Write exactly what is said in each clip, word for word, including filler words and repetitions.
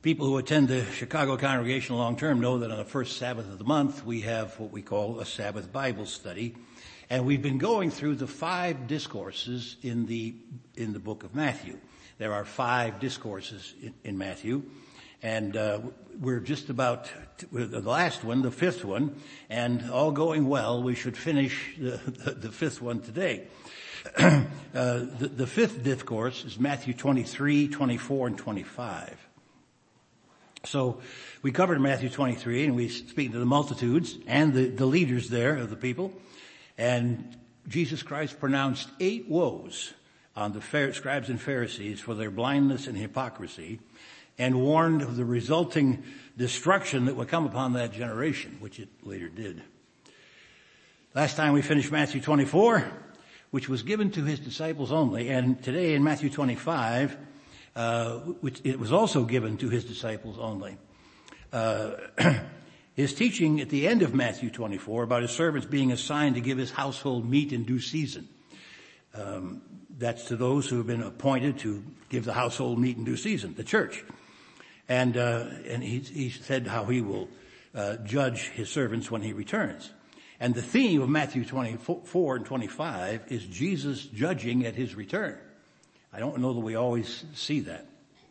People who attend the Chicago congregation long term know that on the first Sabbath of the month we have what we call a Sabbath Bible study, and we've been going through the five discourses in the in the book of Matthew. There are five discourses in, in Matthew, and uh, we're just about to, the last one, the fifth one, and all going well, we should finish the, the, the fifth one today. uh, the, the fifth discourse is Matthew twenty-three, twenty-four, and twenty-five. So we covered Matthew twenty-three, and we speak to the multitudes and the, the leaders there of the people. And Jesus Christ pronounced eight woes on the scribes and Pharisees for their blindness and hypocrisy, and warned of the resulting destruction that would come upon that generation, which it later did. Last time we finished Matthew twenty-four, which was given to his disciples only, and today in Matthew twenty-five, Uh, which it was also given to his disciples only. Uh, his teaching at the end of Matthew twenty-four about his servants being assigned to give his household meat in due season. Um, that's to those who have been appointed to give the household meat in due season, the church. And, uh, and he, he said how he will, uh, judge his servants when he returns. And the theme of Matthew twenty-four and twenty-five is Jesus judging at his return. I don't know that we always see that.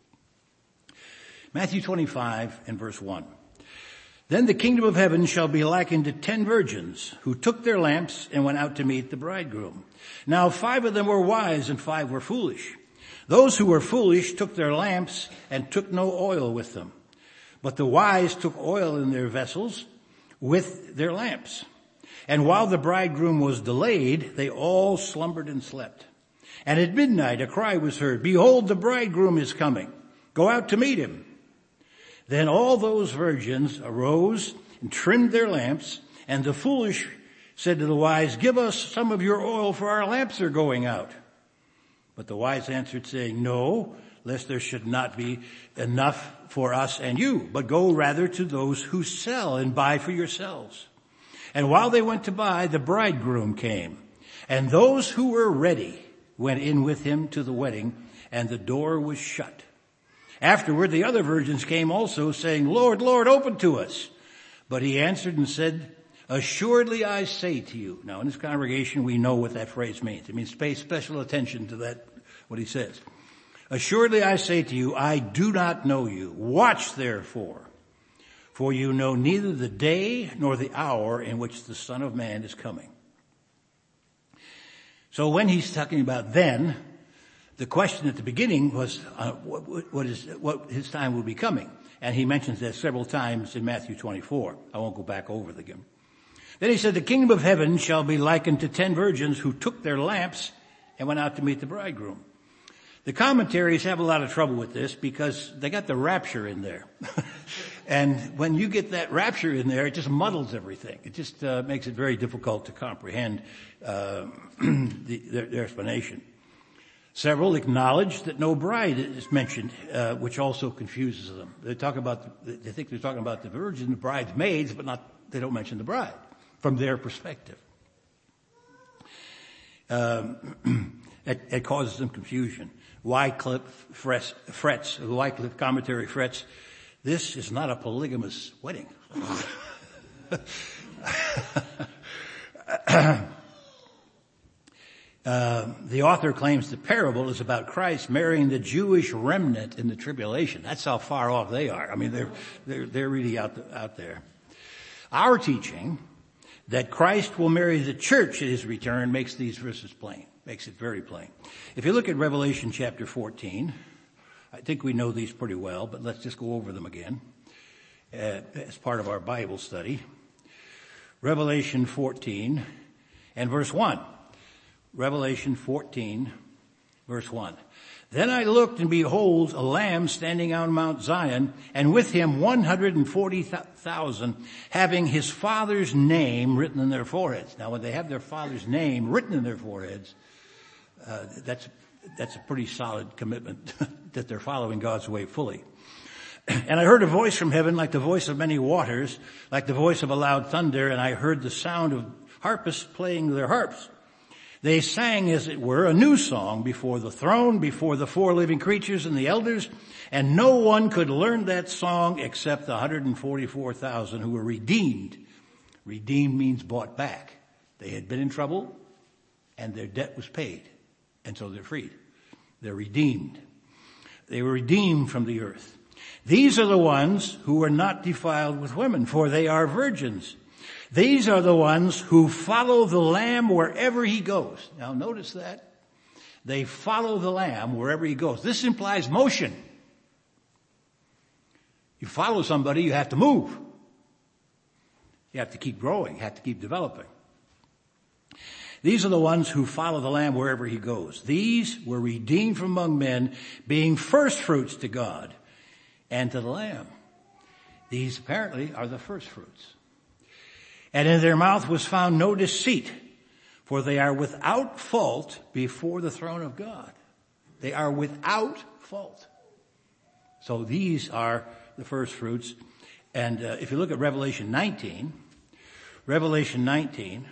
Matthew twenty-five and verse one. Then the kingdom of heaven shall be likened to ten virgins who took their lamps and went out to meet the bridegroom. Now five of them were wise and five were foolish. Those who were foolish took their lamps and took no oil with them. But the wise took oil in their vessels with their lamps. And while the bridegroom was delayed, they all slumbered and slept. And at midnight a cry was heard, "Behold, the bridegroom is coming. Go out to meet him." Then all those virgins arose and trimmed their lamps, and the foolish said to the wise, "Give us some of your oil, for our lamps are going out." But the wise answered, saying, "No, lest there should not be enough for us and you, but go rather to those who sell and buy for yourselves." And while they went to buy, the bridegroom came, and those who were ready went in with him to the wedding, and the door was shut. Afterward, the other virgins came also, saying, "Lord, Lord, open to us." But he answered and said, "Assuredly I say to you." Now in this congregation, we know what that phrase means. It means pay special attention to that, what he says. "Assuredly I say to you, I do not know you. Watch therefore, for you know neither the day nor the hour in which the Son of Man is coming." So when he's talking about then, the question at the beginning was uh, what, what is what his time will be coming, and he mentions that several times in Matthew twenty-four. I won't go back over it again. Then he said, "The kingdom of heaven shall be likened to ten virgins who took their lamps and went out to meet the bridegroom." The commentaries have a lot of trouble with this because they got the rapture in there. And when you get that rapture in there, it just muddles everything. It just uh, makes it very difficult to comprehend uh, the, their, their explanation. Several acknowledge that no bride is mentioned, uh, which also confuses them. They talk about, the, they think they're talking about the virgin, the bridesmaids, but not, they don't mention the bride from their perspective. Um, it, it causes them confusion. Wycliffe frets, frets, the Wycliffe commentary frets, "This is not a polygamous wedding." Uh, the author claims the parable is about Christ marrying the Jewish remnant in the tribulation. That's how far off they are. I mean, they're they're they're really out the, out there. Our teaching that Christ will marry the church at his return makes these verses plain. Makes it very plain. If you look at Revelation chapter fourteen, I think we know these pretty well, but let's just go over them again uh, as part of our Bible study. Revelation fourteen and verse one. Revelation fourteen, verse one. "Then I looked, and behold, a lamb standing on Mount Zion, and with him one hundred forty thousand, having his father's name written in their foreheads." Now, when they have their father's name written in their foreheads, uh, that's that's a pretty solid commitment that they're following God's way fully. "And I heard a voice from heaven like the voice of many waters, like the voice of a loud thunder, and I heard the sound of harpists playing their harps. They sang, as it were, a new song before the throne, before the four living creatures and the elders, and no one could learn that song except the one hundred forty-four thousand who were redeemed. Redeemed means bought back. They had been in trouble, and their debt was paid, and so they're freed. They're redeemed. They were redeemed from the earth. These are the ones who were not defiled with women, for they are virgins. These are the ones who follow the Lamb wherever he goes. Now notice that. They follow the Lamb wherever he goes. This implies motion. You follow somebody, you have to move. You have to keep growing, you have to keep developing. These are the ones who follow the Lamb wherever he goes. These were redeemed from among men, being first fruits to God and to the Lamb. These apparently are the first fruits. And in their mouth was found no deceit, for they are without fault before the throne of God. They are without fault. So these are the first fruits. And uh, if you look at Revelation nineteen, Revelation nineteen,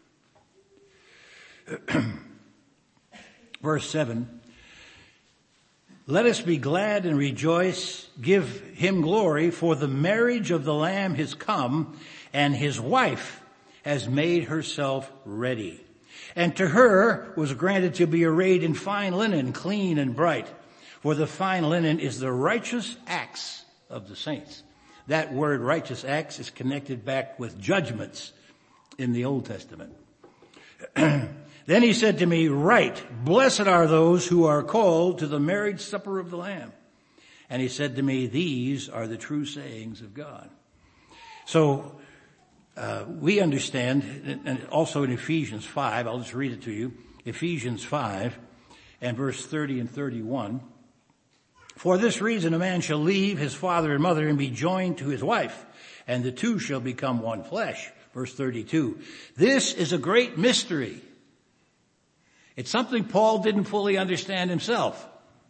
verse seven, let us be glad and rejoice, give him glory, for the marriage of the Lamb has come, and his wife has made herself ready. And to her was granted to be arrayed in fine linen, clean and bright. For the fine linen is the righteous acts of the saints. That word righteous acts is connected back with judgments in the Old Testament. Then he said to me, write, blessed are those who are called to the marriage supper of the Lamb. And he said to me, these are the true sayings of God. So, Uh, we understand, and also in Ephesians five, I'll just read it to you, Ephesians five and verse thirty and thirty-one. For this reason a man shall leave his father and mother and be joined to his wife, and the two shall become one flesh. Verse thirty-two. This is a great mystery. It's something Paul didn't fully understand himself.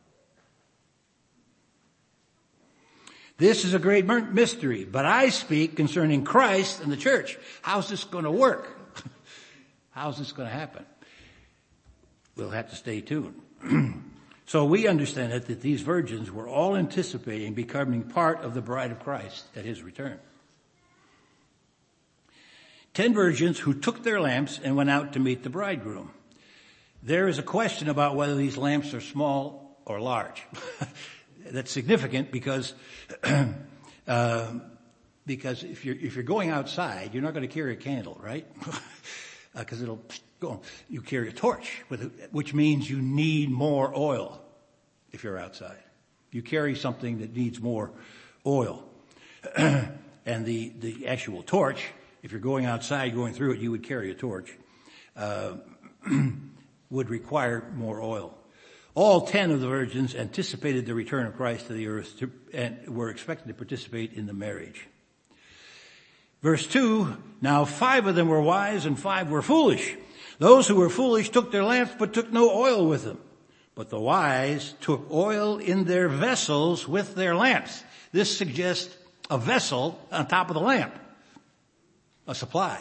This is a great mystery, but I speak concerning Christ and the church. How's this going to work? How's this going to happen? We'll have to stay tuned. So we understand it, that these virgins were all anticipating becoming part of the bride of Christ at his return. Ten virgins who took their lamps and went out to meet the bridegroom. There is a question about whether these lamps are small or large. That's significant because, uh, because if you're, if you're going outside, you're not going to carry a candle, right? Because uh, it'll go. You carry a torch, with it, which means you need more oil if you're outside. You carry something that needs more oil. And the, the actual torch, if you're going outside, going through it, you would carry a torch, uh, would require more oil. All ten of the virgins anticipated the return of Christ to the earth to, and were expected to participate in the marriage. Verse two, now five of them were wise and five were foolish. Those who were foolish took their lamps but took no oil with them. But the wise took oil in their vessels with their lamps. This suggests a vessel on top of the lamp. A supply.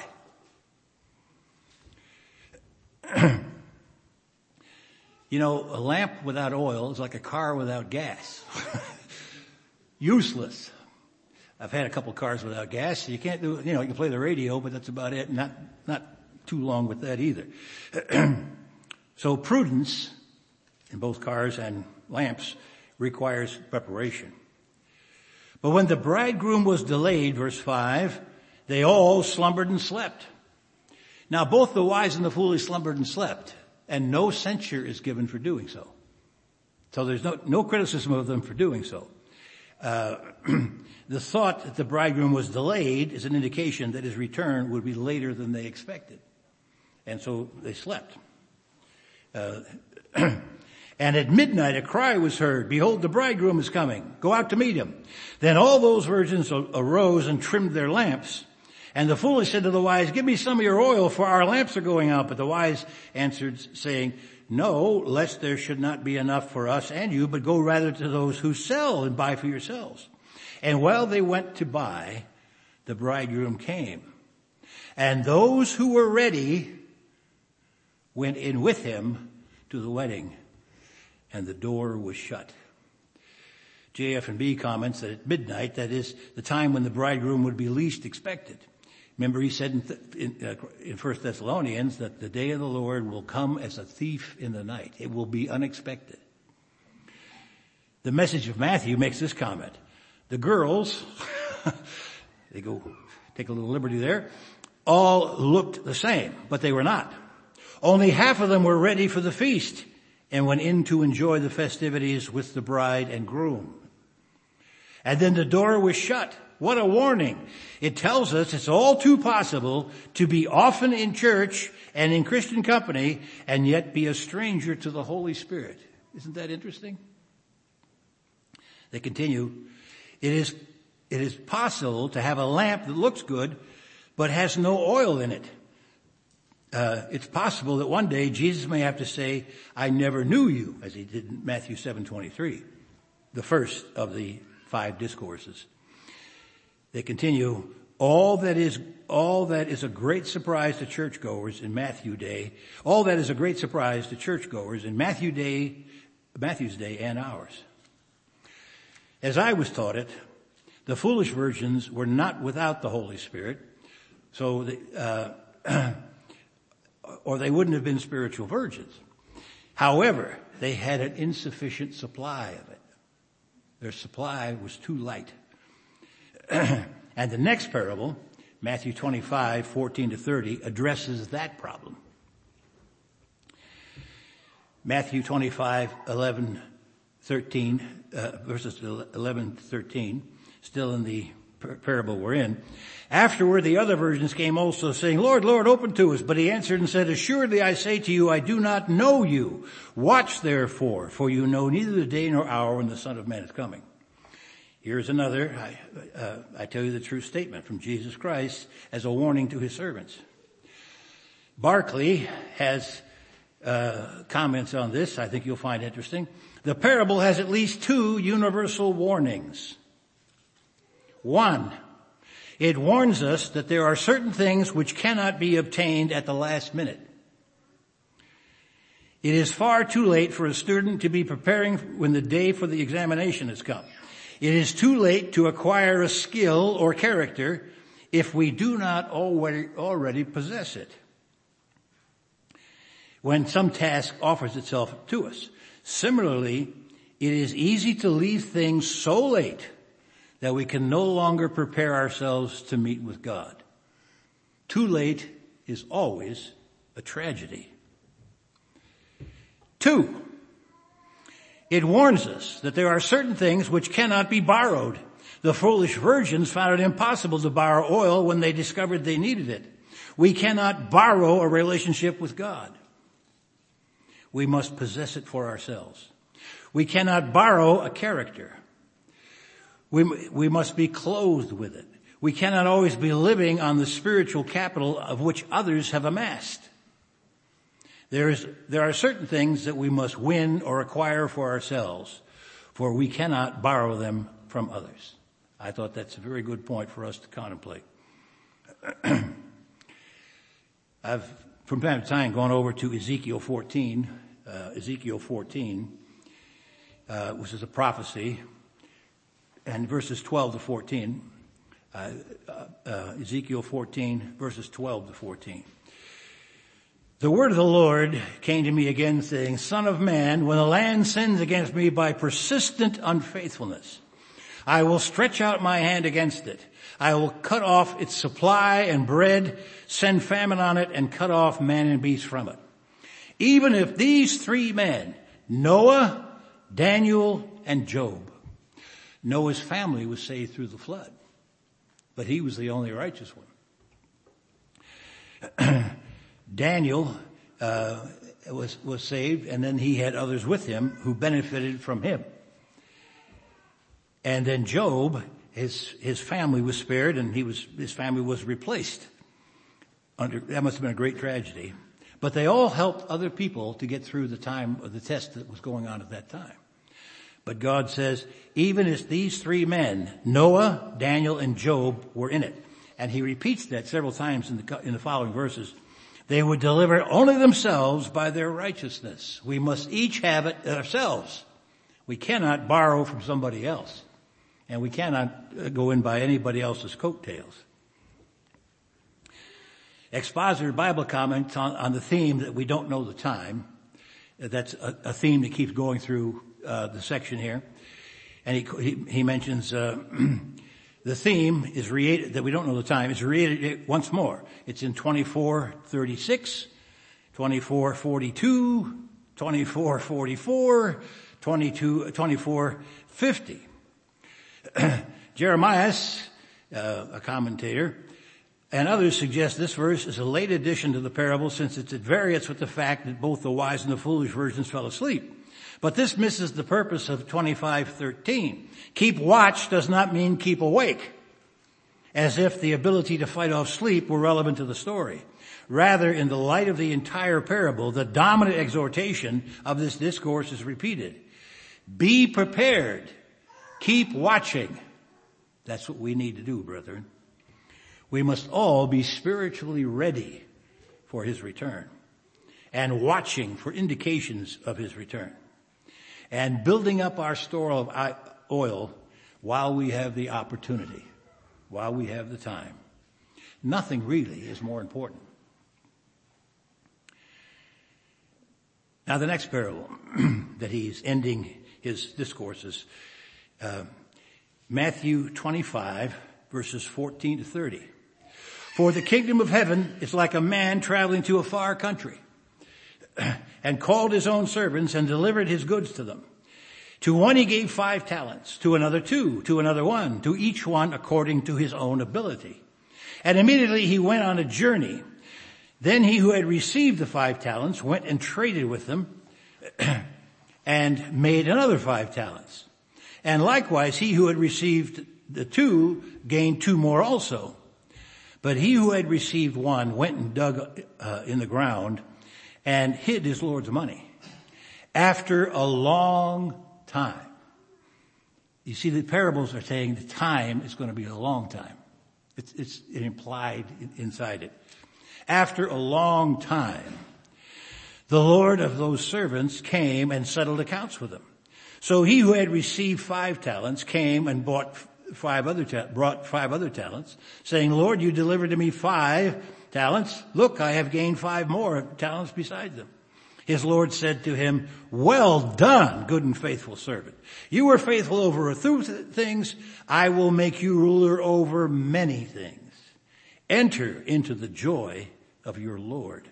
You know, a lamp without oil is like a car without gas. Useless. I've had a couple cars without gas. You can't do, you know, you can play the radio, but that's about it. Not, not too long with that either. So prudence in both cars and lamps requires preparation. But when the bridegroom was delayed, verse five, they all slumbered and slept. Now both the wise and the foolish slumbered and slept. And no censure is given for doing so. So there's no, no criticism of them for doing so. Uh, the thought that the bridegroom was delayed is an indication that his return would be later than they expected. And so they slept. Uh, and at midnight a cry was heard, behold, the bridegroom is coming. Go out to meet him. Then all those virgins arose and trimmed their lamps. And the foolish said to the wise, give me some of your oil, for our lamps are going out. But the wise answered, saying, no, lest there should not be enough for us and you, but go rather to those who sell and buy for yourselves. And while they went to buy, the bridegroom came. And those who were ready went in with him to the wedding, and the door was shut. J F and B comments that at midnight, that is the time when the bridegroom would be least expected. Remember, he said in, th- in, uh, in First Thessalonians that the day of the Lord will come as a thief in the night. It will be unexpected. The Message of Matthew makes this comment. The girls, they go take a little liberty there, all looked the same, but they were not. Only half of them were ready for the feast and went in to enjoy the festivities with the bride and groom. And then the door was shut. What a warning. It tells us it's all too possible to be often in church and in Christian company and yet be a stranger to the Holy Spirit. Isn't that interesting? They continue, it is, it is possible to have a lamp that looks good but has no oil in it. Uh, it's possible that one day Jesus may have to say, I never knew you, as he did in Matthew seven twenty-three, the first of the five discourses. They continue, all that is, all that is a great surprise to churchgoers in Matthew day, all that is a great surprise to churchgoers in Matthew day, Matthew's day and ours. As I was taught it, the foolish virgins were not without the Holy Spirit, so the, uh, or they wouldn't have been spiritual virgins. However, they had an insufficient supply of it. Their supply was too light. And the next parable, Matthew twenty-five, fourteen to thirty, addresses that problem. Matthew twenty-five, eleven, thirteen, uh, verses eleven to thirteen, still in the parable we're in. Afterward, the other virgins came also, saying, Lord, Lord, open to us. But he answered and said, Assuredly I say to you, I do not know you. Watch therefore, for you know neither the day nor hour when the Son of Man is coming. Here's another, I, uh, I tell you the true statement from Jesus Christ as a warning to his servants. Barclay has uh, comments on this I think you'll find interesting. The parable has at least two universal warnings. One, it warns us that there are certain things which cannot be obtained at the last minute. It is far too late for a student to be preparing when the day for the examination has come. It is too late to acquire a skill or character if we do not already, already possess it. When some task offers itself to us. Similarly, it is easy to leave things so late that we can no longer prepare ourselves to meet with God. Too late is always a tragedy. Two, it warns us that there are certain things which cannot be borrowed. The foolish virgins found it impossible to borrow oil when they discovered they needed it. We cannot borrow a relationship with God. We must possess it for ourselves. We cannot borrow a character. We, we must be clothed with it. We cannot always be living on the spiritual capital of which others have amassed. There is, there are certain things that we must win or acquire for ourselves, for we cannot borrow them from others. I thought that's a very good point for us to contemplate. I've, from time to time, gone over to Ezekiel fourteen, uh, Ezekiel fourteen, uh, which is a prophecy, and verses twelve to fourteen, uh, uh, Ezekiel fourteen, verses twelve to fourteen. The word of the Lord came to me again, saying, Son of man, when the land sins against me by persistent unfaithfulness, I will stretch out my hand against it. I will cut off its supply and bread, send famine on it, and cut off man and beast from it. Even if these three men, Noah, Daniel, and Job, Noah's family was saved through the flood, but he was the only righteous one. Daniel uh, was was saved, and then he had others with him who benefited from him. And then Job, his his family was spared, and he was his family was replaced. Under that must have been a great tragedy. But they all helped other people to get through the time of the test that was going on at that time. But God says, even as these three men, Noah, Daniel, and Job, were in it, and he repeats that several times in the in the following verses. they would deliver only themselves by their righteousness. We must each have it ourselves. We cannot borrow from somebody else. And we cannot go in by anybody else's coattails. Expositor Bible comments on, on the theme that we don't know the time. That's a, a theme that keeps going through uh, the section here. And he, he, he mentions uh, the theme is reiterated, that we don't know the time, is reiterated once more. It's in twenty-four thirty-six, twenty-four forty-two, twenty-four forty-four, twenty-two, twenty-four fifty. Jeremiah, uh, a commentator, and others suggest this verse is a late addition to the parable since it's at variance with the fact that both the wise and the foolish virgins fell asleep. But this misses the purpose of twenty-five thirteen. Keep watch does not mean keep awake, as if the ability to fight off sleep were relevant to the story. Rather, in the light of the entire parable, the dominant exhortation of this discourse is repeated. Be prepared. Keep watching. That's what we need to do, brethren. We must all be spiritually ready for his return and watching for indications of his return and building up our store of oil while we have the opportunity, while we have the time. Nothing really is more important. Now the next parable that he's ending his discourses, uh, Matthew twenty-five verses fourteen to thirty. For the kingdom of heaven is like a man traveling to a far country and called his own servants and delivered his goods to them. To one he gave five talents, to another two, to another one, to each one according to his own ability. And immediately he went on a journey. Then he who had received the five talents went and traded with them and made another five talents. And likewise he who had received the two gained two more also. But he who had received one went and dug uh, in the ground and hid his Lord's money. After a long time. You see, the parables are saying the time is going to be a long time. It's, it's implied inside it. After a long time, the Lord of those servants came and settled accounts with them. So he who had received five talents came and bought five other ta- brought five other talents, saying, Lord, you delivered to me five talents. Look, I have gained five more talents besides them. His Lord said to him, well done, good and faithful servant. You were faithful over a few things. I will make you ruler over many things. Enter into the joy of your Lord.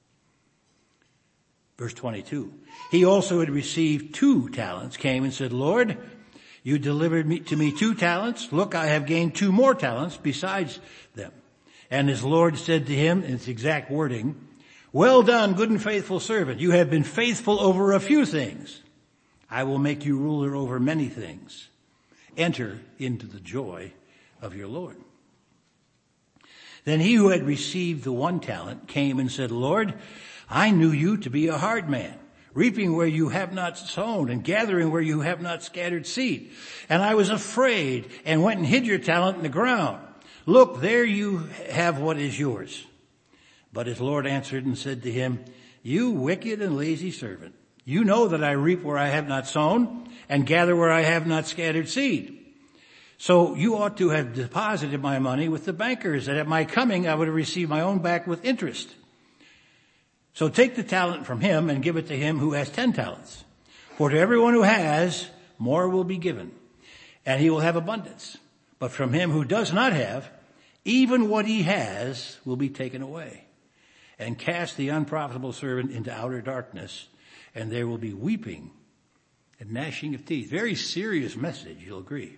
Verse twenty-two. He also had received two talents, came and said, Lord, you delivered me, to me two talents. Look, I have gained two more talents besides them. And his Lord said to him, in its exact wording, well done, good and faithful servant. You have been faithful over a few things. I will make you ruler over many things. Enter into the joy of your Lord. Then he who had received the one talent came and said, Lord, I knew you to be a hard man, reaping where you have not sown and gathering where you have not scattered seed. And I was afraid and went and hid your talent in the ground. Look, there you have what is yours. But his Lord answered and said to him, you wicked and lazy servant, you know that I reap where I have not sown and gather where I have not scattered seed. So you ought to have deposited my money with the bankers, that at my coming I would have received my own back with interest. So take the talent from him and give it to him who has ten talents. For to everyone who has, more will be given, and he will have abundance. But from him who does not have, even what he has will be taken away. And cast the unprofitable servant into outer darkness, and there will be weeping and gnashing of teeth. Very serious message, you'll agree.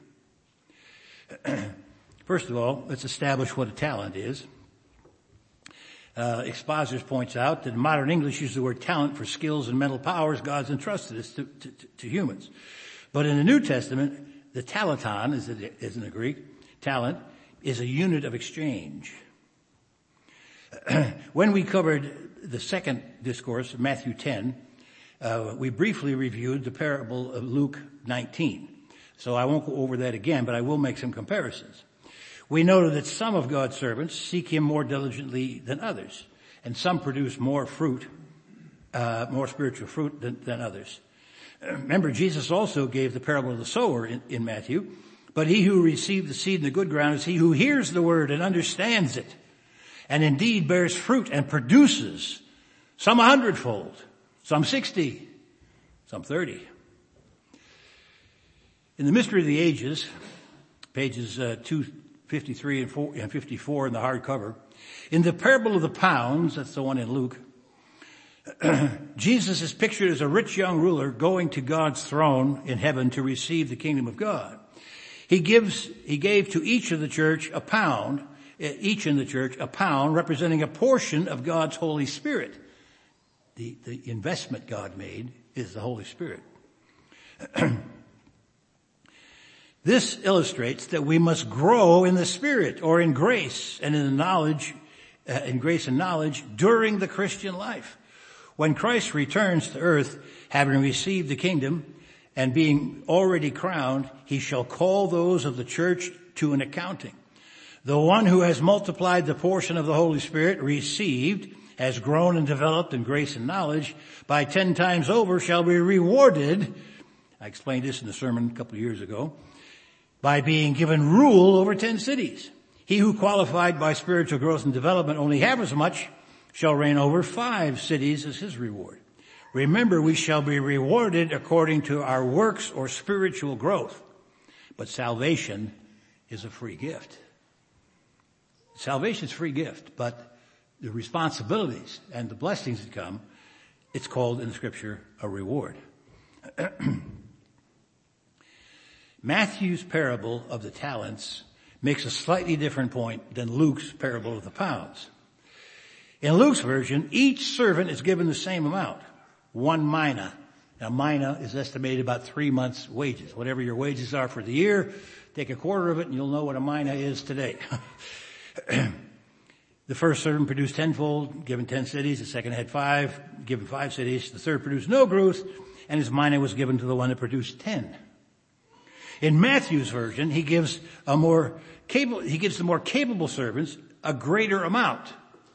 First of all, let's establish what a talent is. Uh, Expositors points out that in modern English uses the word talent for skills and mental powers God's entrusted us to, to, to humans. But in the New Testament, the talaton, as it is in the Greek, talent, is a unit of exchange. When we covered the second discourse, Matthew ten, uh, we briefly reviewed the parable of Luke nineteen. So I won't go over that again, but I will make some comparisons. We noted that some of God's servants seek him more diligently than others, and some produce more fruit, uh, more spiritual fruit than, than others. Remember, Jesus also gave the parable of the sower in, in Matthew. But he who received the seed in the good ground is he who hears the word and understands it, and indeed bears fruit and produces, some a hundredfold, some sixty, some thirty. In the Mystery of the Ages, pages uh, two fifty-three and fifty-four in the hardcover, in the parable of the pounds, that's the one in Luke, Jesus is pictured as a rich young ruler going to God's throne in heaven to receive the kingdom of God. He gives, he gave to each of the church a pound, each in the church a pound representing a portion of God's Holy Spirit. The, the investment God made is the Holy Spirit. This illustrates that we must grow in the Spirit or in grace and in the knowledge, uh, in grace and knowledge during the Christian life. When Christ returns to earth, having received the kingdom, and being already crowned, he shall call those of the church to an accounting. The one who has multiplied the portion of the Holy Spirit received, has grown and developed in grace and knowledge, by ten times over shall be rewarded. I explained this in the sermon a couple of years ago, by being given rule over ten cities. He who qualified by spiritual growth and development only half as much shall reign over five cities as his reward. Remember, we shall be rewarded according to our works or spiritual growth. But salvation is a free gift. Salvation is a free gift, but the responsibilities and the blessings that come, it's called in the scripture a reward. Matthew's parable of the talents makes a slightly different point than Luke's parable of the pounds. In Luke's version, each servant is given the same amount. One mina. Now, mina is estimated about three months' wages. Whatever your wages are for the year, take a quarter of it and you'll know what a mina is today. The first servant produced tenfold, given ten cities. The second had five, given five cities. The third produced no growth, and his mina was given to the one that produced ten. In Matthew's version, he gives a more capable, he gives the more capable servants a greater amount.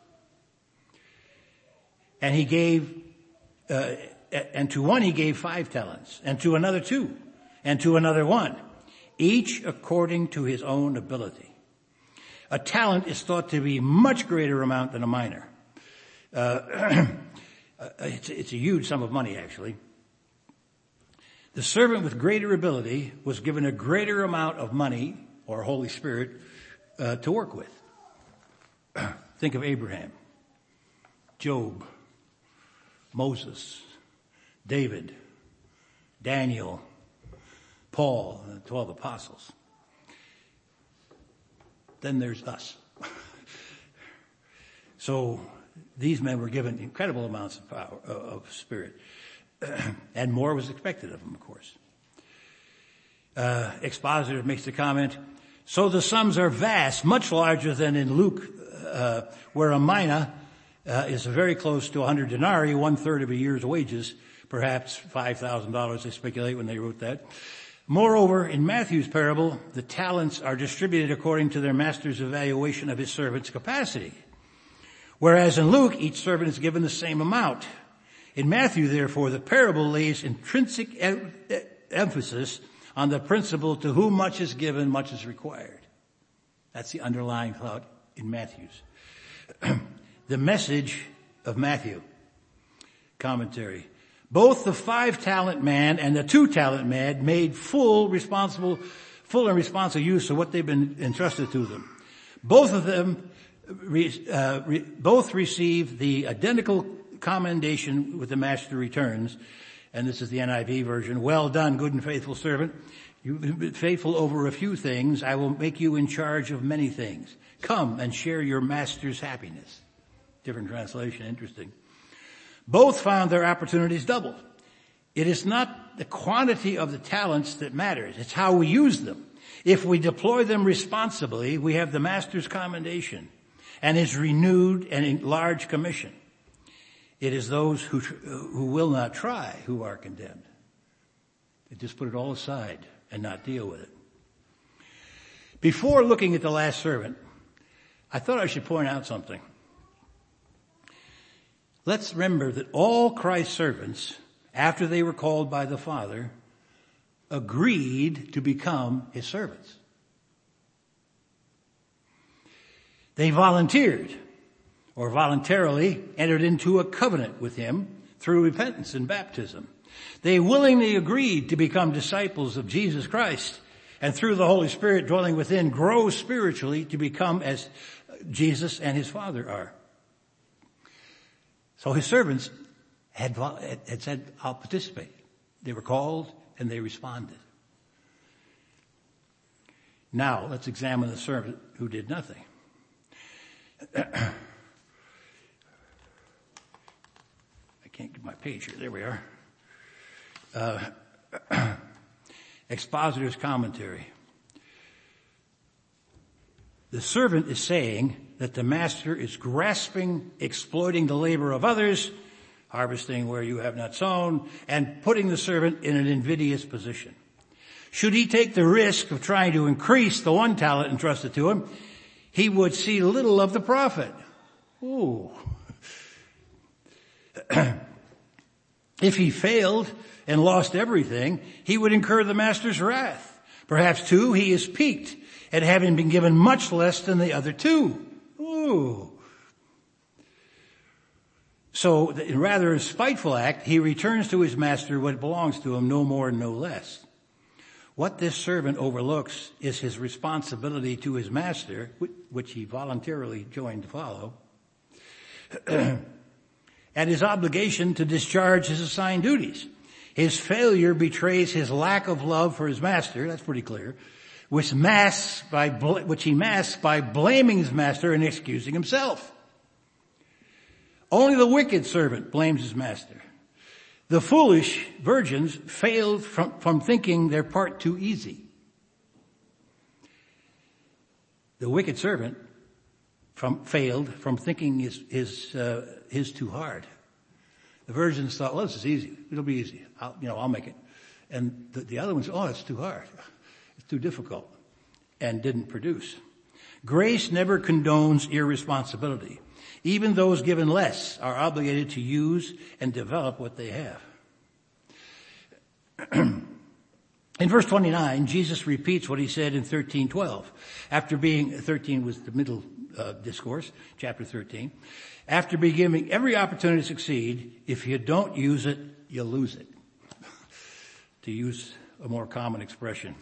And he gave Uh, and to one he gave five talents, and to another two, and to another one, each according to his own ability. A talent is thought to be a much greater amount than a mina. Uh, it's, it's a huge sum of money, actually. The servant with greater ability was given a greater amount of money, or Holy Spirit, uh, to work with. Think of Abraham, Job, Moses, David, Daniel, Paul, and the twelve apostles. Then there's us. So these men were given incredible amounts of power, of spirit. And more was expected of them, of course. Uh, expositor makes the comment, so the sums are vast, much larger than in Luke, uh, where a mina Uh, is very close to one hundred denarii, one third of a year's wages, perhaps five thousand dollars, they speculate when they wrote that. Moreover, in Matthew's parable, the talents are distributed according to their master's evaluation of his servant's capacity. Whereas in Luke, each servant is given the same amount. In Matthew, therefore, the parable lays intrinsic em- emphasis on the principle to whom much is given, much is required. That's the underlying thought in Matthew's. The message of Matthew. Commentary. Both the five-talent man and the two-talent man made full responsible, full and responsible use of what they've been entrusted to them. Both of them, uh, re, both received the identical commendation with the master returns. And this is the N I V version. Well done, good and faithful servant. You've been faithful over a few things. I will make you in charge of many things. Come and share your master's happiness. Different translation, interesting. Both found their opportunities doubled. It is not the quantity of the talents that matters. It's how we use them. If we deploy them responsibly, we have the master's commendation and his renewed and enlarged commission. It is those who, who will not try who are condemned. They just put it all aside and not deal with it. Before looking at the last servant, I thought I should point out something. Let's remember that all Christ's servants, after they were called by the Father, agreed to become his servants. They volunteered or voluntarily entered into a covenant with him through repentance and baptism. They willingly agreed to become disciples of Jesus Christ, and through the Holy Spirit dwelling within, grow spiritually to become as Jesus and his Father are. So his servants had, had said, I'll participate. They were called and they responded. Now let's examine the servant who did nothing. I can't get my page here. There we are. Uh, Expositor's commentary. The servant is saying that the master is grasping, exploiting the labor of others, harvesting where you have not sown, and putting the servant in an invidious position. Should he take the risk of trying to increase the one talent entrusted to him, he would see little of the profit. Ooh. If he failed and lost everything, he would incur the master's wrath. Perhaps, too, he is piqued at having been given much less than the other two. Ooh. So, in rather a spiteful act, he returns to his master what belongs to him, no more and no less. What this servant overlooks is his responsibility to his master, which he voluntarily joined to follow, and his obligation to discharge his assigned duties. His failure betrays his lack of love for his master, that's pretty clear, which masks by, which he masks by blaming his master and excusing himself. Only the wicked servant blames his master. The foolish virgins failed from, from thinking their part too easy. The wicked servant from, failed from thinking his, his, uh, his too hard. The virgins thought, well, this is easy. It'll be easy. I'll, you know, I'll make it. And the, the other ones, oh, it's too hard. It's too difficult. And didn't produce. Grace never condones irresponsibility. Even those given less are obligated to use and develop what they have. In verse twenty-nine, Jesus repeats what he said in thirteen twelve. After being, thirteen was the middle uh, discourse, chapter thirteen. After being given every opportunity to succeed, if you don't use it, you lose it. To use a more common expression.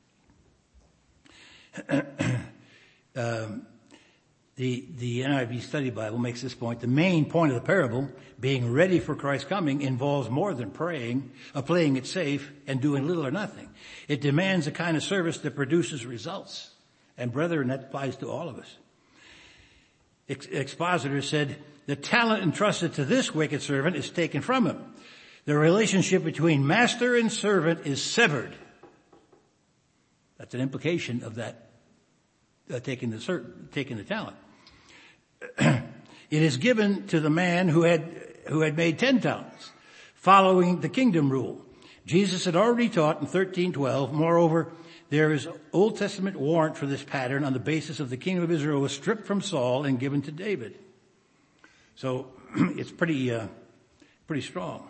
um, The, the N I V Study Bible makes this point. The main point of the parable, being ready for Christ's coming, involves more than praying, uh, playing it safe, and doing little or nothing. It demands a kind of service that produces results. And brethren, that applies to all of us. Ex- Expositor said, the talent entrusted to this wicked servant is taken from him. The relationship between master and servant is severed. That's an implication of that, uh, taking the ser- taking the talent. It is given to the man who had, who had made ten talents, following the kingdom rule. Jesus had already taught in thirteen twelve, moreover, there is Old Testament warrant for this pattern on the basis of the kingdom of Israel was stripped from Saul and given to David. So, it's pretty, uh, pretty strong.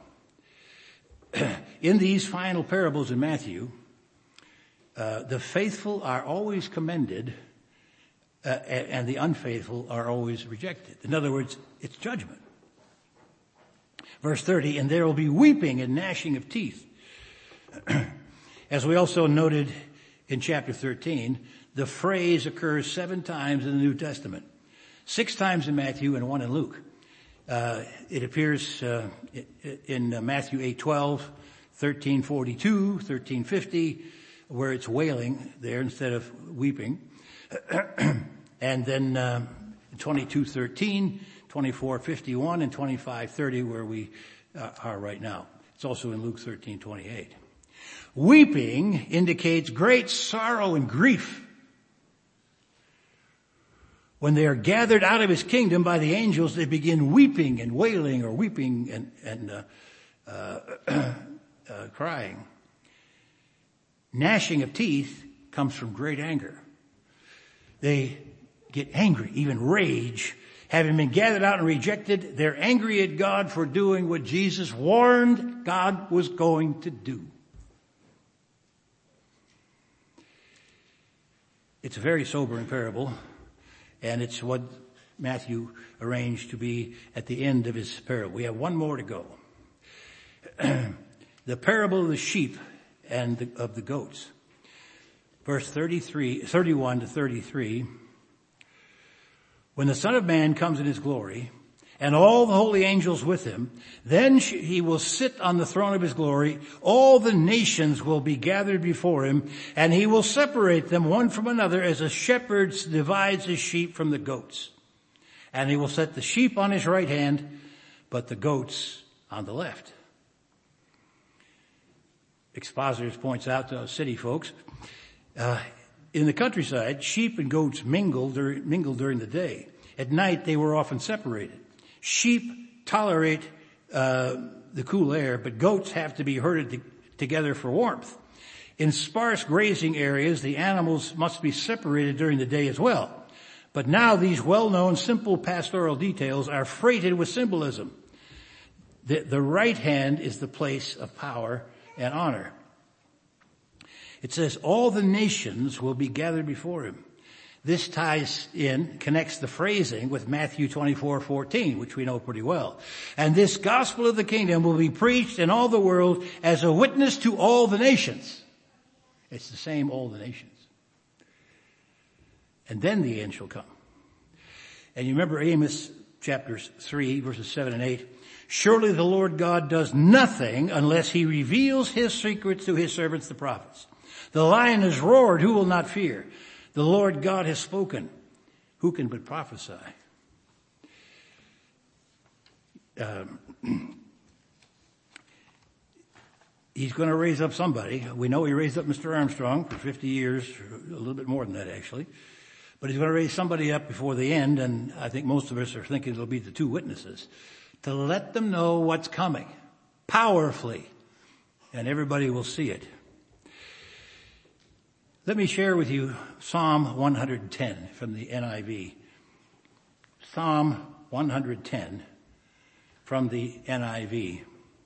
In these final parables in Matthew, uh, the faithful are always commended, Uh, and the unfaithful are always rejected. In other words, it's judgment. Verse thirty, and there will be weeping and gnashing of teeth. As we also noted in chapter thirteen, the phrase occurs seven times in the New Testament. Six times in Matthew and one in Luke. Uh, it appears uh, in Matthew eight twelve, thirteen forty-two, thirteen fifty, where it's wailing there instead of weeping. And then uh, twenty-two thirteen, twenty-four fifty-one, and twenty-five thirty, where we uh, are right now. It's also in Luke thirteen twenty-eight. Weeping indicates great sorrow and grief. When they are gathered out of his kingdom by the angels, they begin weeping and wailing, or weeping and, and uh, uh, uh, crying. Gnashing of teeth comes from great anger. They get angry, even rage, having been gathered out and rejected, they're angry at God for doing what Jesus warned God was going to do. It's a very sobering parable, and it's what Matthew arranged to be at the end of his parable. We have one more to go. The parable of the sheep and the, of the goats. Verse thirty-three, thirty-one to thirty-three. When the Son of Man comes in his glory, and all the holy angels with him, then he will sit on the throne of his glory. All the nations will be gathered before him, and he will separate them one from another as a shepherd divides his sheep from the goats. And he will set the sheep on his right hand, but the goats on the left. Expositors points out to us city folks, uh, in the countryside, sheep and goats mingle during, mingle during the day. At night, they were often separated. Sheep tolerate uh, the cool air, but goats have to be herded to, together for warmth. In sparse grazing areas, the animals must be separated during the day as well. But now these well-known simple pastoral details are freighted with symbolism. The, the right hand is the place of power and honor. It says, all the nations will be gathered before him. This ties in, connects the phrasing with Matthew twenty-four fourteen, which we know pretty well. And this gospel of the kingdom will be preached in all the world as a witness to all the nations. It's the same all the nations. And then the end shall come. And you remember Amos chapters three, verses seven and eight. Surely the Lord God does nothing unless he reveals his secrets to his servants, the prophets. The lion has roared, who will not fear? The Lord God has spoken, who can but prophesy? Um, he's going to raise up somebody. We know he raised up Mister Armstrong for fifty years, a little bit more than that actually. But he's going to raise somebody up before the end, and I think most of us are thinking it'll be the two witnesses, to let them know what's coming, powerfully, and everybody will see it. Let me share with you Psalm one hundred ten from the N I V. Psalm one hundred ten from the N I V.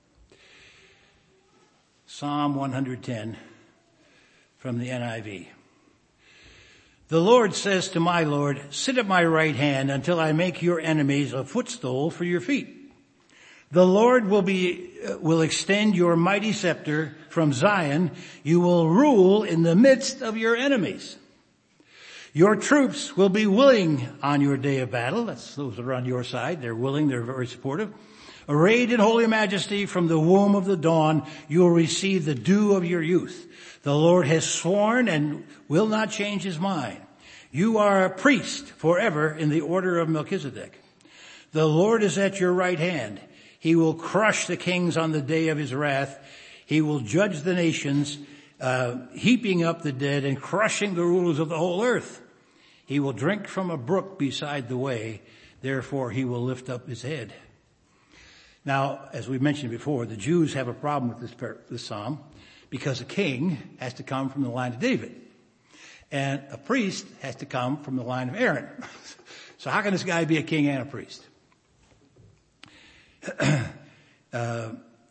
Psalm one hundred ten from the N I V. The Lord says to my Lord, sit at my right hand until I make your enemies a footstool for your feet. The Lord will be, uh, will extend your mighty scepter from Zion. You will rule in the midst of your enemies. Your troops will be willing on your day of battle. That's those that are on your side. They're willing. They're very supportive. Arrayed in holy majesty from the womb of the dawn, you will receive the dew of your youth. The Lord has sworn and will not change his mind. You are a priest forever in the order of Melchizedek. The Lord is at your right hand. He will crush the kings on the day of his wrath. He will judge the nations, uh, heaping up the dead and crushing the rulers of the whole earth. He will drink from a brook beside the way. Therefore, he will lift up his head. Now, as we mentioned before, the Jews have a problem with this, par- this psalm because a king has to come from the line of David. And a priest has to come from the line of Aaron. So how can this guy be a king and a priest? uh,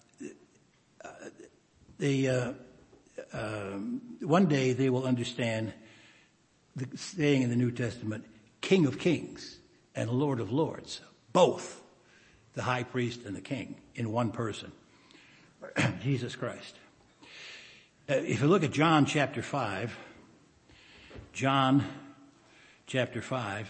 they, uh, uh, one day they will understand the saying in the New Testament, King of Kings and Lord of Lords, both the high priest and the king in one person, Jesus Christ. Uh, if you look at John chapter five, John chapter five,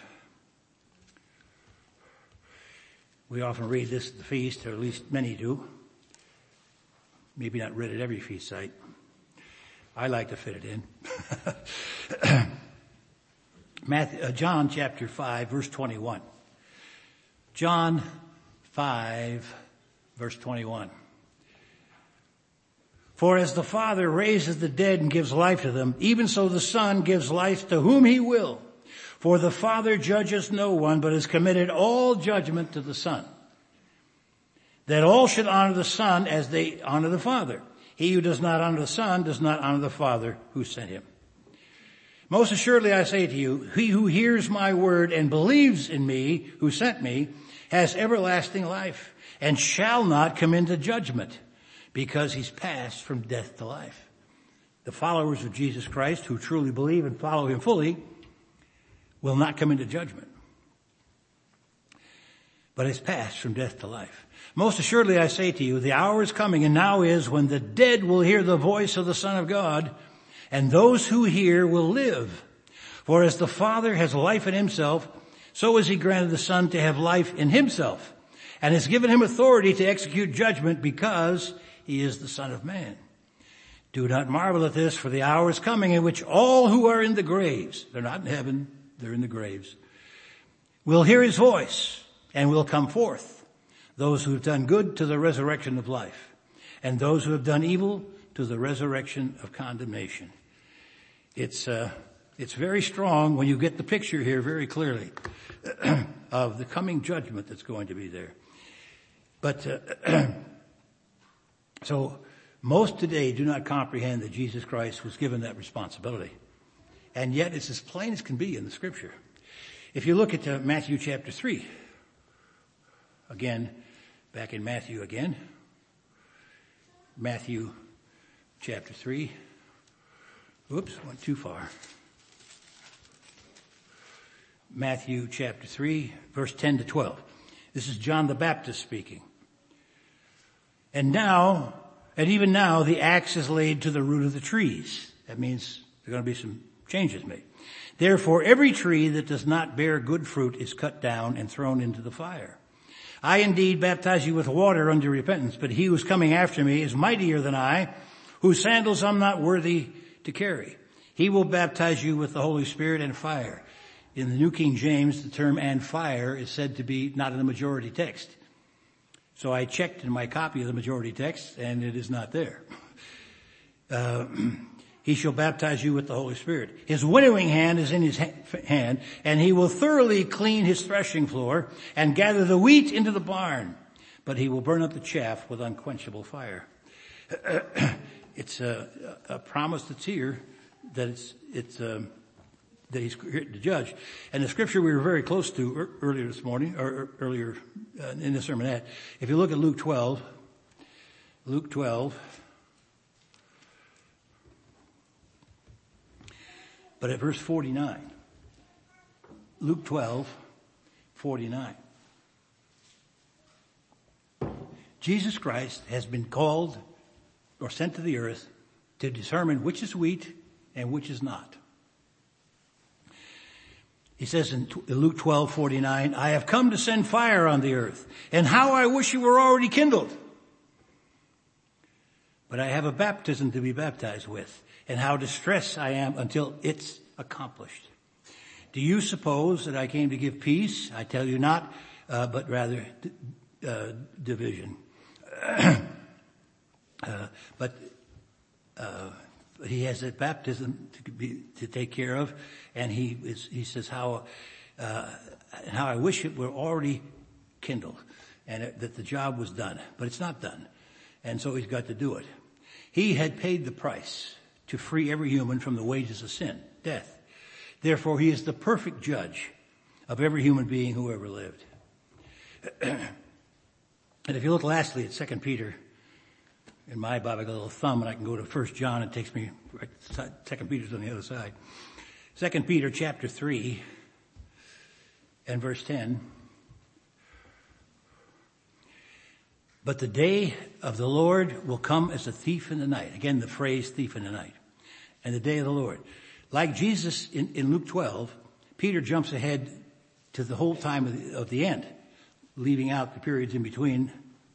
we often read this at the feast, or at least many do. Maybe not read at every feast site. I like to fit it in. Matthew, uh, John chapter five, verse twenty-one. John five, verse twenty-one. For as the Father raises the dead and gives life to them, even so the Son gives life to whom he will. For the Father judges no one, but has committed all judgment to the Son, that all should honor the Son as they honor the Father. He who does not honor the Son does not honor the Father who sent him. Most assuredly I say to you, he who hears my word and believes in me who sent me has everlasting life and shall not come into judgment, because he's passed from death to life. The followers of Jesus Christ who truly believe and follow him fully will not come into judgment, but is passed from death to life. Most assuredly I say to you, the hour is coming, and now is, when the dead will hear the voice of the Son of God, and those who hear will live. For as the Father has life in himself, so has he granted the Son to have life in himself, and has given him authority to execute judgment, because he is the Son of Man. Do not marvel at this, for the hour is coming in which all who are in the graves, they're not in heaven, they're in the graves, will hear his voice and will come forth. Those who have done good to the resurrection of life, and those who have done evil to the resurrection of condemnation. It's, uh, it's very strong when you get the picture here very clearly of the coming judgment that's going to be there. But, uh, so most today do not comprehend that Jesus Christ was given that responsibility. And yet it's as plain as can be in the scripture. If you look at uh, Matthew chapter three, again, back in Matthew again, Matthew chapter three, oops, went too far. Matthew chapter three, verse ten to twelve. This is John the Baptist speaking. And now, and even now, the axe is laid to the root of the trees. That means there are going to be some changes made. Therefore, every tree that does not bear good fruit is cut down and thrown into the fire. I indeed baptize you with water unto repentance, but he who is coming after me is mightier than I, whose sandals I'm not worthy to carry. He will baptize you with the Holy Spirit and fire. In the New King James, the term "and fire" is said to be not in the majority text. So I checked in my copy of the majority text, and it is not there. Uh, he shall baptize you with the Holy Spirit. His winnowing hand is in his ha- hand, and he will thoroughly clean his threshing floor and gather the wheat into the barn, but he will burn up the chaff with unquenchable fire. It's a, a promise that's here that it's, it's, um, that he's here to judge. And the scripture we were very close to er, earlier this morning, or earlier uh, in the sermonette, if you look at Luke twelve, Luke twelve, but at verse forty-nine, Luke twelve, forty-nine. Jesus Christ has been called or sent to the earth to determine which is wheat and which is not. He says in Luke twelve forty-nine, I have come to send fire on the earth, and how I wish you were already kindled. But I have a baptism to be baptized with, and how distressed I am until it's accomplished. Do you suppose that I came to give peace? I tell you not, uh, but rather uh, division. uh, but uh, he has a baptism to be to take care of, and he is, he says how uh, how I wish it were already kindled, and it, that the job was done, but it's not done, and so he's got to do it. He had paid the price to free every human from the wages of sin, death. Therefore, he is the perfect judge of every human being who ever lived. And if you look lastly at Second Peter, in my Bible, I got a little thumb, and I can go to First John. It takes me right. Second Peter's on the other side. Second Peter chapter three and verse ten. But the day of the Lord will come as a thief in the night. Again, the phrase "thief in the night," and the day of the Lord. Like Jesus in, in Luke twelve, Peter jumps ahead to the whole time of the, of the end, leaving out the periods in between.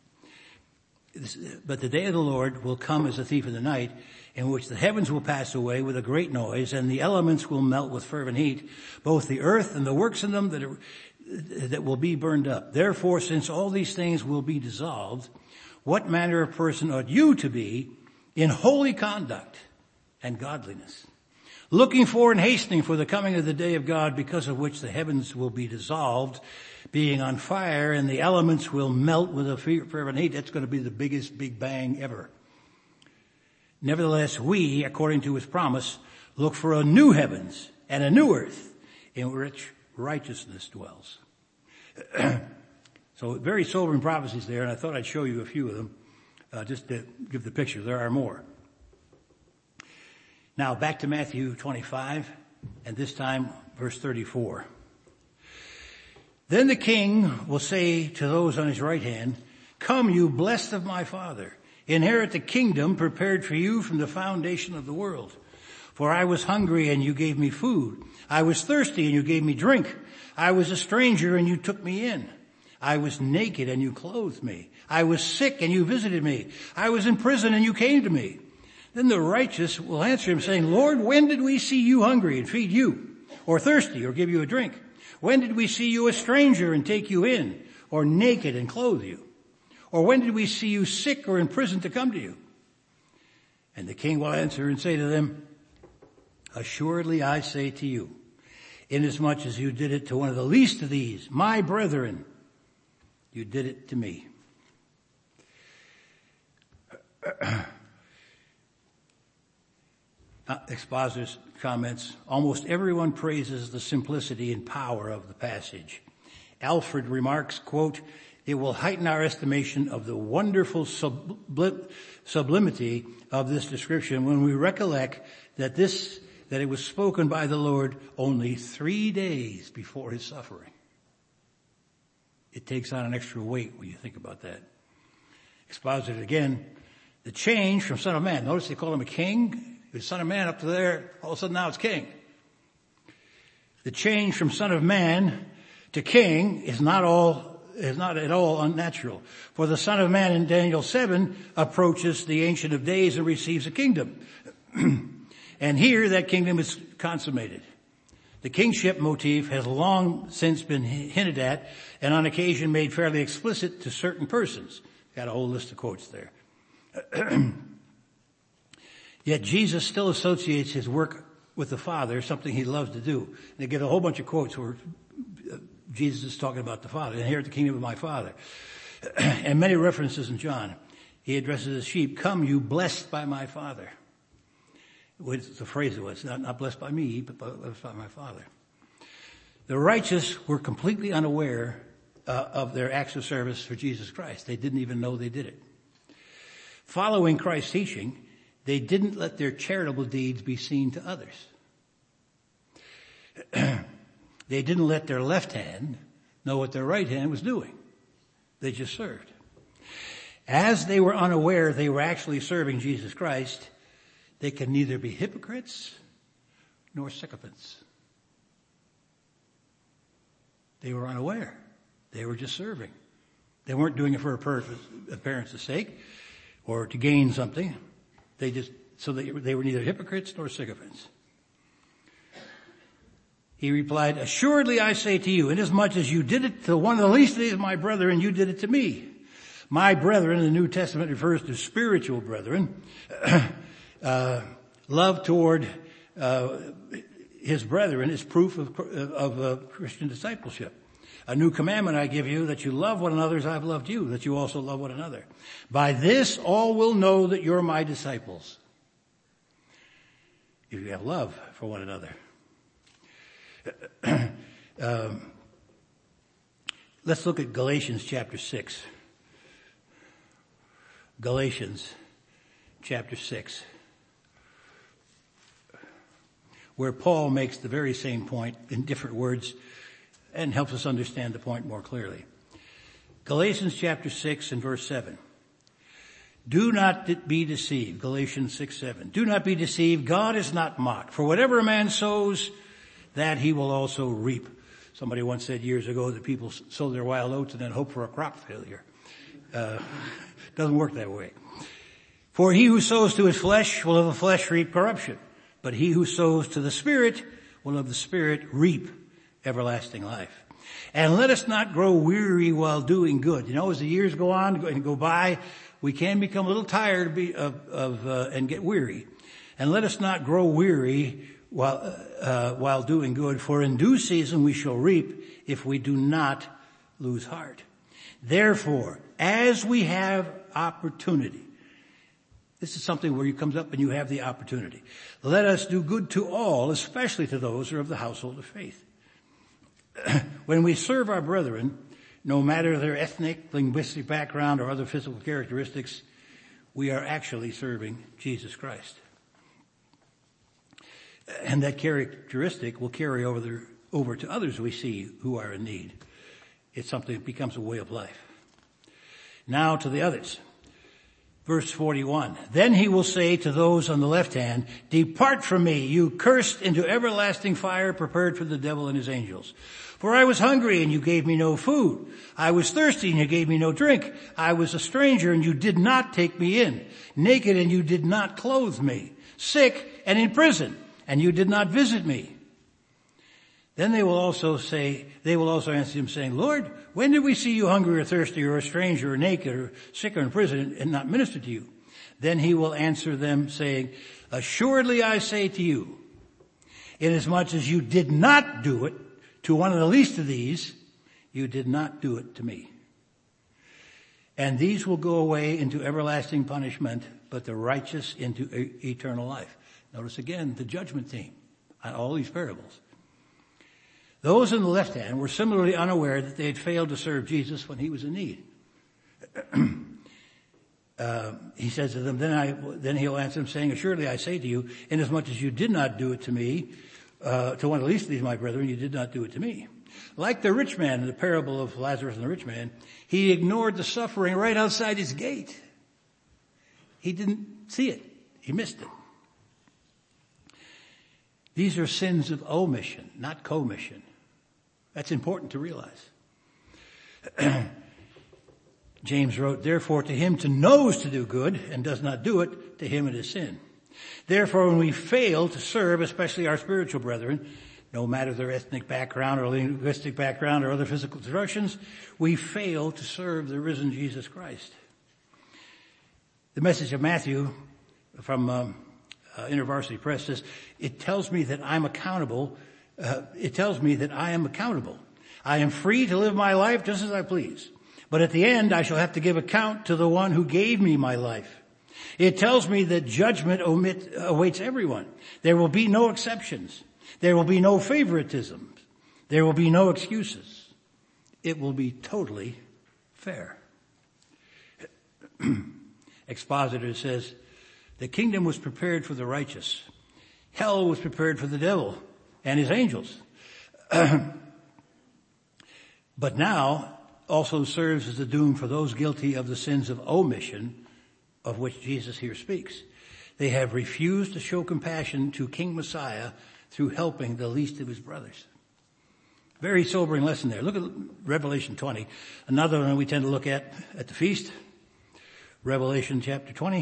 But the day of the Lord will come as a thief in the night, in which the heavens will pass away with a great noise, and the elements will melt with fervent heat, both the earth and the works in them that are, that will be burned up. Therefore, since all these things will be dissolved, what manner of person ought you to be in holy conduct and godliness, looking for and hastening for the coming of the day of God, because of which the heavens will be dissolved, being on fire, and the elements will melt with a fervent heat. That's going to be the biggest Big Bang ever. Nevertheless, we, according to his promise, Look for a new heavens and a new earth in which righteousness dwells. So very sobering prophecies there, and I thought I'd show you a few of them, uh, just to give the picture. There are more. Now back to Matthew twenty-five, and this time verse thirty-four. Then the king will say to those on his right hand, "Come, you blessed of my Father, inherit the kingdom prepared for you from the foundation of the world. For I was hungry and you gave me food. I was thirsty and you gave me drink. I was a stranger and you took me in. I was naked and you clothed me. I was sick and you visited me. I was in prison and you came to me." Then the righteous will answer him saying, "Lord, when did we see you hungry and feed you, or thirsty or give you a drink? When did we see you a stranger and take you in, or naked and clothe you? Or when did we see you sick or in prison to come to you?" And the king will answer and say to them, "Assuredly I say to you, inasmuch as you did it to one of the least of these, my brethren, you did it to me." Uh, expositor's comments. Almost everyone praises the simplicity and power of the passage. Alfred remarks, quote, "It will heighten our estimation of the wonderful sublim- sublimity of this description when we recollect that this, that it was spoken by the Lord only three days before his suffering." It takes on an extra weight when you think about that. Expositor again, the change from Son of Man. Notice they call him a king. He was Son of Man up to there. All of a sudden now it's king. The change from Son of Man to king is not all, is not at all unnatural. For the Son of Man in Daniel seven approaches the Ancient of Days and receives a kingdom. And here that kingdom is consummated. The kingship motif has long since been hinted at and on occasion made fairly explicit to certain persons. Got a whole list of quotes there. Yet Jesus still associates his work with the Father, something he loves to do. They get a whole bunch of quotes where Jesus is talking about the Father. "Inherit the kingdom of my Father." And many references in John. He addresses his sheep, "Come, you blessed by my Father." What the phrase was, not, not blessed by me, but blessed by my Father. The righteous were completely unaware uh, of their acts of service for Jesus Christ. They didn't even know they did it. Following Christ's teaching, they didn't let their charitable deeds be seen to others. They didn't let their left hand know what their right hand was doing. They just served. As they were unaware they were actually serving Jesus Christ, they could neither be hypocrites nor sycophants. They were unaware. They were just serving. They weren't doing it for a purpose, appearance's sake, or to gain something. They just, so they, they were neither hypocrites nor sycophants. He replied, "Assuredly I say to you, inasmuch as you did it to one of the least of these my brethren, you did it to me." My brethren in the New Testament refers to spiritual brethren. uh, love toward uh, his brethren is proof of, of uh, Christian discipleship. "A new commandment I give you, that you love one another as I've loved you, that you also love one another. By this all will know that you're my disciples, if you have love for one another." um, let's look at Galatians chapter six. Galatians chapter six, where Paul makes the very same point in different words and helps us understand the point more clearly. Galatians chapter six and verse seven. "Do not be deceived." Galatians six seven. "Do not be deceived. God is not mocked. For whatever a man sows, that he will also reap." Somebody once said years ago that people sow their wild oats and then hope for a crop failure. Uh, doesn't work that way. "For he who sows to his flesh will of the flesh reap corruption. But he who sows to the Spirit will of the Spirit reap everlasting life. And let us not grow weary while doing good." You know, as the years go on and go by, we can become a little tired of, of uh, and get weary. "And let us not grow weary while uh, while doing good, for in due season we shall reap if we do not lose heart. Therefore, as we have opportunity, This is something where you comes up and you have the opportunity. Let us do good to all, especially to those who are of the household of faith. When we serve our brethren, no matter their ethnic, linguistic background, or other physical characteristics, we are actually serving Jesus Christ. And that characteristic will carry over, the, over to others we see who are in need. It's something that becomes a way of life. Now to the others. Verse forty-one, then he will say to those on the left hand, depart from me, you cursed, into everlasting fire prepared for the devil and his angels. For I was hungry and you gave me no food. I was thirsty and you gave me no drink. I was a stranger and you did not take me in. Naked and you did not clothe me. Sick and in prison and you did not visit me. Then they will also say, they will also answer him saying, Lord, when did we see you hungry or thirsty or a stranger or naked or sick or in prison and not minister to you? Then he will answer them saying, assuredly I say to you, inasmuch as you did not do it to one of the least of these, you did not do it to me. And these will go away into everlasting punishment, but the righteous into e- eternal life. Notice again the judgment theme on all these parables. Those in the left hand were similarly unaware that they had failed to serve Jesus when he was in need. uh, he says to them, then I, then he'll answer them saying, assuredly I say to you, inasmuch as you did not do it to me, uh, to one of the least of these my brethren, you did not do it to me. Like the rich man in the parable of Lazarus and the rich man, he ignored the suffering right outside his gate. He didn't see it. He missed it. These are sins of omission, not commission. That's important to realize. James wrote, therefore to him to knows to do good and does not do it, to him it is sin. Therefore when we fail to serve, especially our spiritual brethren, no matter their ethnic background or linguistic background or other physical instructions, we fail to serve the risen Jesus Christ. The message of Matthew from um, uh, InterVarsity Press says, it tells me that I'm accountable Uh, it tells me that I am accountable. I am free to live my life just as I please. But at the end, I shall have to give account to the one who gave me my life. It tells me that judgment omit, awaits everyone. There will be no exceptions. There will be no favoritism. There will be no excuses. It will be totally fair. Expositor says, the kingdom was prepared for the righteous. Hell was prepared for the devil and his angels. But now also serves as the doom for those guilty of the sins of omission of which Jesus here speaks. They have refused to show compassion to King Messiah through helping the least of his brothers. Very sobering lesson there. Look at Revelation twenty. Another one we tend to look at at the feast. Revelation chapter twenty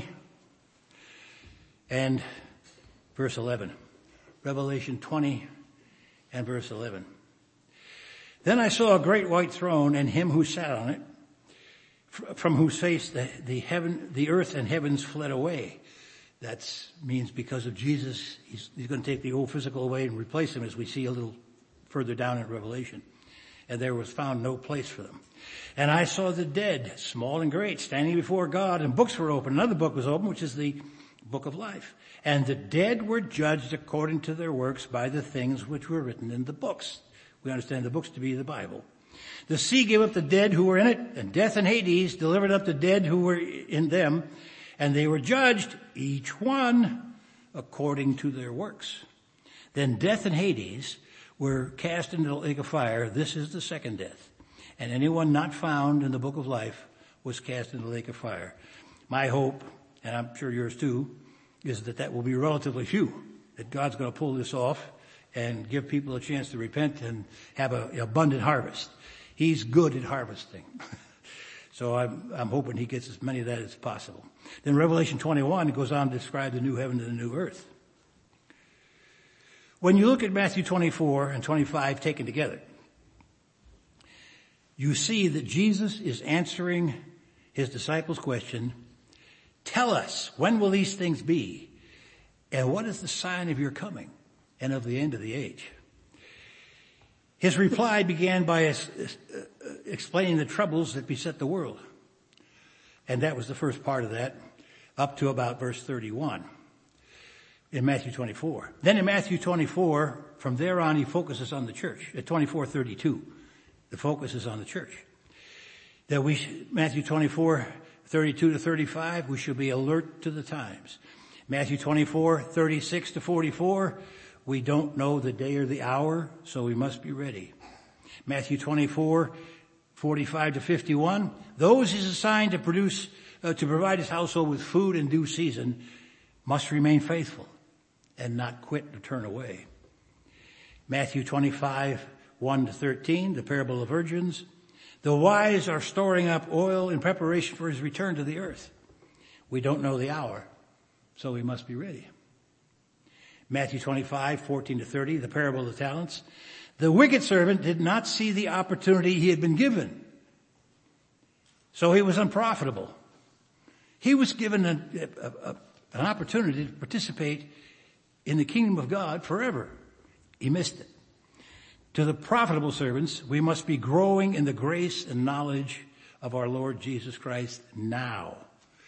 and verse eleven. Revelation twenty and verse eleven. Then I saw a great white throne and him who sat on it, from whose face the, the heaven, the earth and heavens fled away. That means because of Jesus, he's, he's going to take the old physical away and replace him, as we see a little further down in Revelation. And there was found no place for them. And I saw the dead, small and great, standing before God, and books were opened. Another book was opened, which is the book of life. And the dead were judged according to their works by the things which were written in the books. We understand the books to be the Bible. The sea gave up the dead who were in it, and death and Hades delivered up the dead who were in them, and they were judged, each one according to their works. Then death and Hades were cast into the lake of fire. This is the second death. And anyone not found in the book of life was cast into the lake of fire. My hope, and I'm sure yours too, is that that will be relatively few, that God's going to pull this off and give people a chance to repent and have a, an abundant harvest. He's good at harvesting. So I'm, I'm hoping he gets as many of that as possible. Then Revelation twenty-one goes on to describe the new heaven and the new earth. When you look at Matthew twenty-four and twenty-five taken together, you see that Jesus is answering his disciples' question, tell us, when will these things be? And what is the sign of your coming and of the end of the age? His reply began by explaining the troubles that beset the world. And that was the first part of that. up to about verse thirty-one in Matthew twenty-four. Then in Matthew twenty-four, from there on, he focuses on the church. At twenty-four thirty-two, the focus is on the church. That we, Matthew twenty-four thirty-two to thirty-five, we should be alert to the times. Matthew twenty-four thirty-six to forty-four, we don't know the day or the hour, so we must be ready. Matthew twenty-four forty-five to fifty-one, those he's assigned to produce, uh, to provide his household with food in due season must remain faithful and not quit or turn away. Matthew twenty-five one to thirteen, the parable of virgins. The wise are storing up oil in preparation for his return to the earth. We don't know the hour, so we must be ready. Matthew twenty-five fourteen to thirty, the parable of the talents. The wicked servant did not see the opportunity he had been given, so he was unprofitable. He was given a, a, a, an opportunity to participate in the kingdom of God forever. He missed it. To the profitable servants, we must be growing in the grace and knowledge of our Lord Jesus Christ now.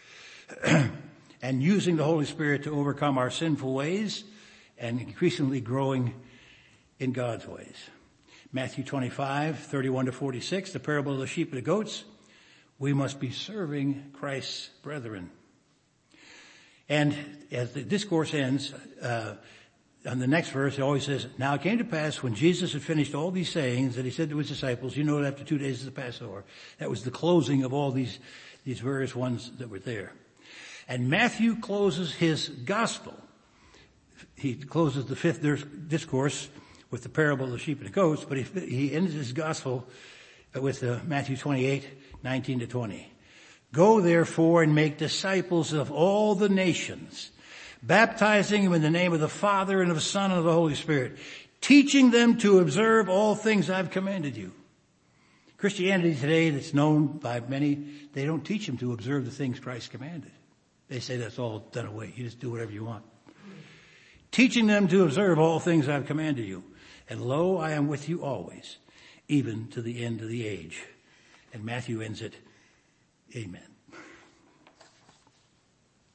And using the Holy Spirit to overcome our sinful ways and increasingly growing in God's ways. Matthew twenty-five thirty-one to forty-six, the parable of the sheep and the goats. We must be serving Christ's brethren. And as the discourse ends, uh, on the next verse, it always says, now it came to pass when Jesus had finished all these sayings that he said to his disciples, you know that after two days is the Passover. That was the closing of all these, these various ones that were there. And Matthew closes his gospel. He closes the fifth discourse with the parable of the sheep and the goats, but he, he ends his gospel with uh, Matthew twenty-eight nineteen to twenty. Go therefore and make disciples of all the nations, baptizing them in the name of the Father and of the Son and of the Holy Spirit, teaching them to observe all things I've commanded you. Christianity today that's known by many, they don't teach them to observe the things Christ commanded. They say that's all done away. You just do whatever you want. Teaching them to observe all things I've commanded you. And lo, I am with you always, even to the end of the age. And Matthew ends it, amen.